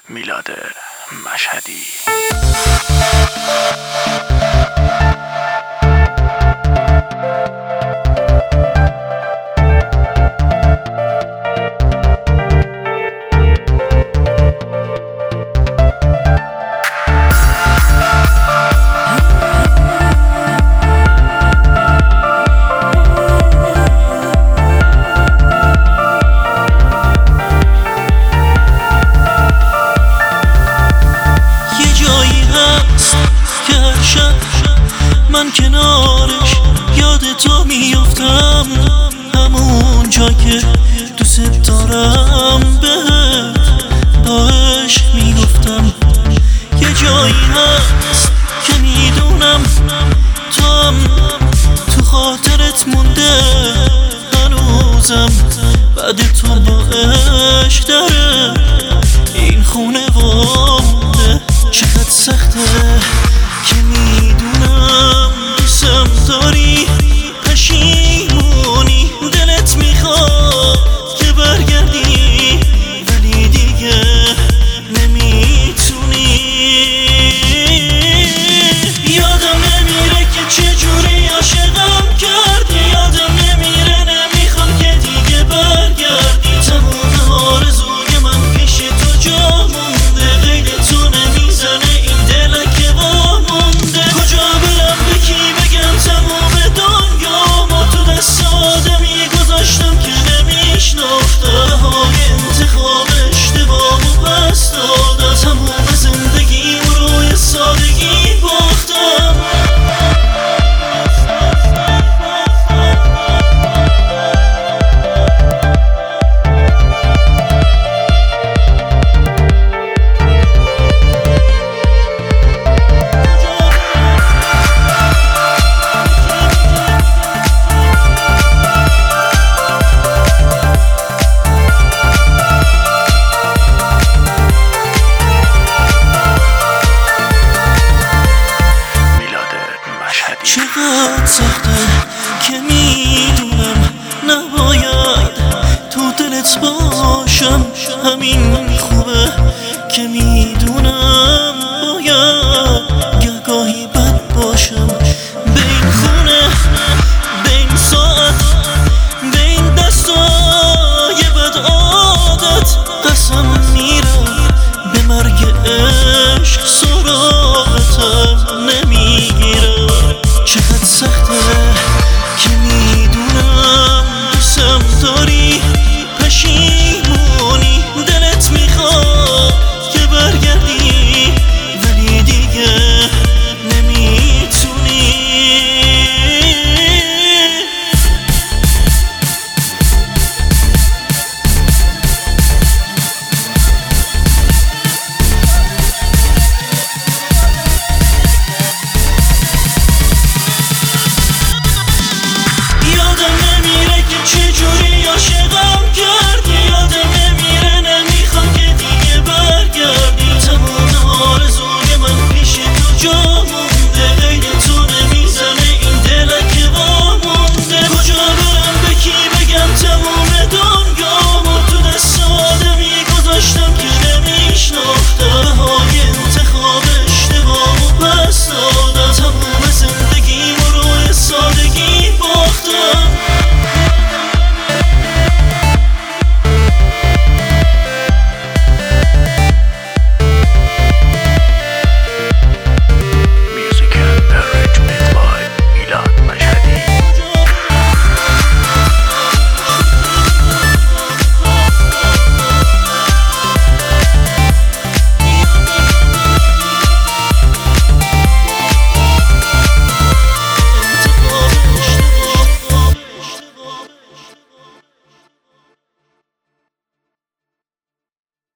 میلاد مشهدی. من کنارش یاد تو میافتم، همون جا که دوست دارم بهت با عشق میگفتم. یه جایی هست که میدونم تو هم تو خاطرت مونده هنوزم، بعد تو با عشق داره این خونه وامونده. چقدر سخته که میدونم دوستم داری، پشیمونی دلت میخواد که برگردی ولی دیگه نمیتونی. یادم نمیره که چجوری عاشقم کردی، یادم نمیره نمیخوام که دیگه برگردی. تمام آرزوی من پیش تو جا مونده، غیر تو نمیزنه این دلک وامونده. کجا برم به کی بگم تمام دنیامو تو دست آدمی گذاشتم که نمیشناختم. های انتخاب اشتباهمو پس دادم، تمام زندگیم روی سادگی باختم. چقدر سخته که میدونم نباید تو دلت باشم، همین خوبه که میدونم